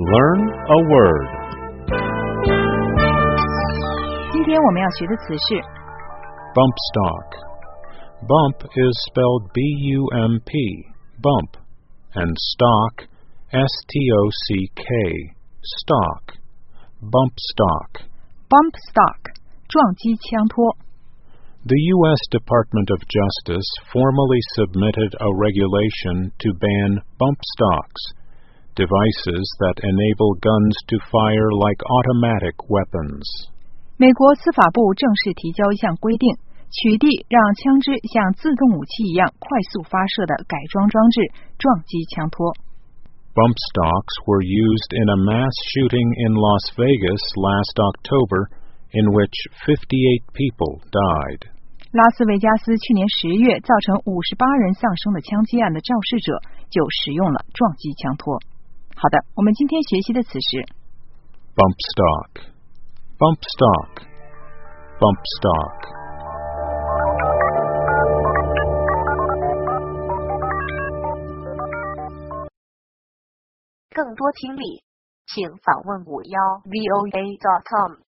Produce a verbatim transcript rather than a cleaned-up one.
Learn a word. 今天我们要学的词是 Bump stock. Bump is spelled B U M P, bump, and stock, S T O C K, stock. Bump stock. bump stock 撞击枪托。 The U S Department of Justice formally submitted a regulation to ban bump stocks, devices that enable guns to fire like automatic weapons. 美国司法部正式提交一项规定，取缔让枪支像自动武器一样快速发射的改装装置撞击枪托。 Bump stocks were used in a mass shooting in Las Vegas last October, in which fifty-eight people died. 拉斯维加斯去年十月造成五十八人丧生的枪击案的肇事者就使用了撞击枪托。好的，我们今天学习的词是 Bump stock. Bump stock. Bump stock. 更多听力，请访问五幺 V O A dot com。